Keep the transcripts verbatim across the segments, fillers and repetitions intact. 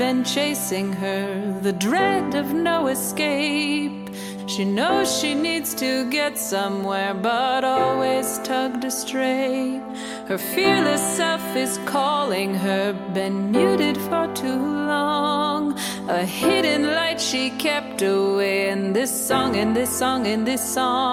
men chasing her, the dread of no escape. She knows she needs to get somewhere, but always tugged astray. Her fearless self is calling her, been muted for too long. A hidden light she kept away in this song, in this song, in this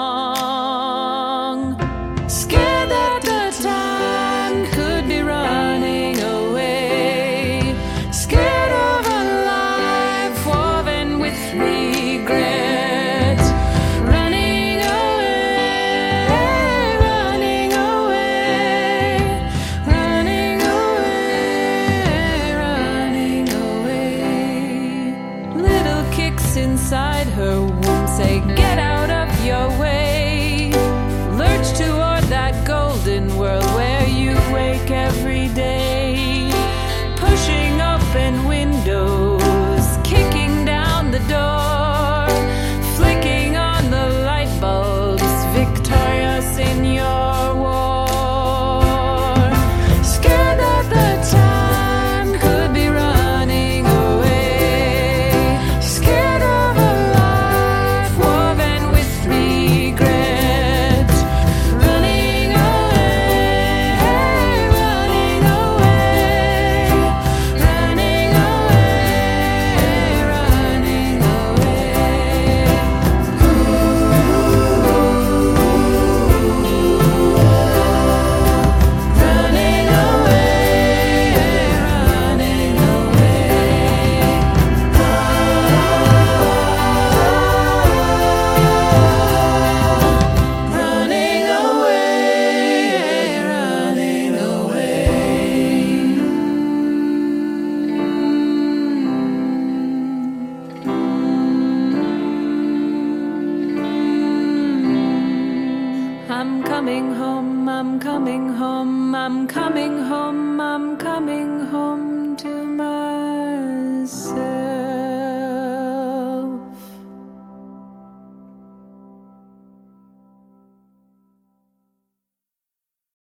song. Scared that the time could be running away. Scared of a life woven with regret. Running away, running away, running away, running away. Little kicks inside her womb say, get out of your way. Lurch toward that golden world where you wake every day. Pushing open windows, kicking down the door, flicking on the light bulbs, victorious in your war. Scared that the time could be running away. Scared of a life woven with regret. Running away, running away, running away, running away. Running away, running away. Running away, running away. I'm coming home, I'm coming home, I'm coming home, I'm coming home to my